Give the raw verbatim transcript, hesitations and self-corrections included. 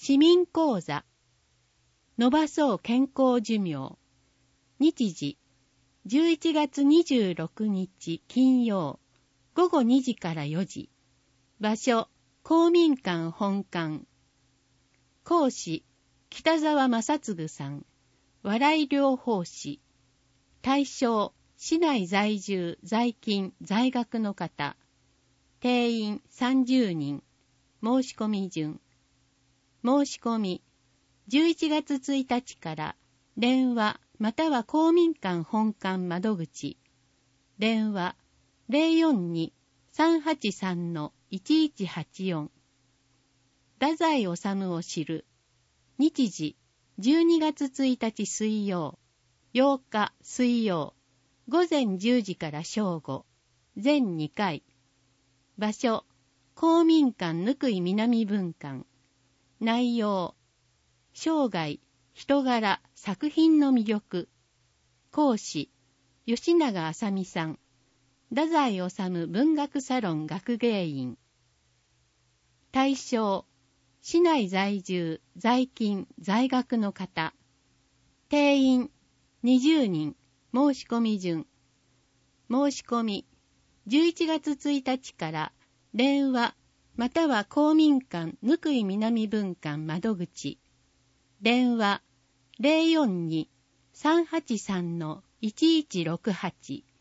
市民講座、伸ばそう健康寿命。日時、じゅういちがつにじゅうろくにち金曜、ごごにじからよじ。場所、公民館本館。講師、北沢正嗣さん。笑い療法士。対象、市内在住、在勤、在学の方。定員さんじゅうにん。申し込み順。申し込み、じゅういちがつついたちから電話または公民館本館窓口。電話 ゼロよんに さんはちさん いちいちはちよん。太宰治を知る。日時じゅうにがつついたち水曜、ようか水曜、午前じゅうじから正午、全にかい。場所、公民館ぬくい南分館。内容、生涯、人柄、作品の魅力。講師、吉永あさみさん。太宰治文学サロン学芸員。対象、市内在住、在勤、在学の方。定員、にじゅうにん。申し込み順。申し込み、じゅういちがつついたちから電話または公民館ぬくい南分館窓口。電話 ゼロよんに さんはちさん いちいちろくはち。